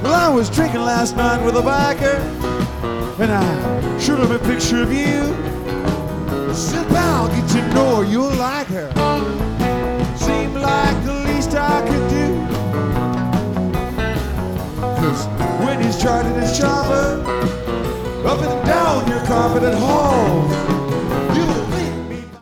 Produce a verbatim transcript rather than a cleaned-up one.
Well, I was drinking last night with a biker, and I showed him a picture of you. Said, pal, get to know her, you'll like her. Seemed like the least I could do. Cause when he's charting his chopper, up and down your carpeted halls,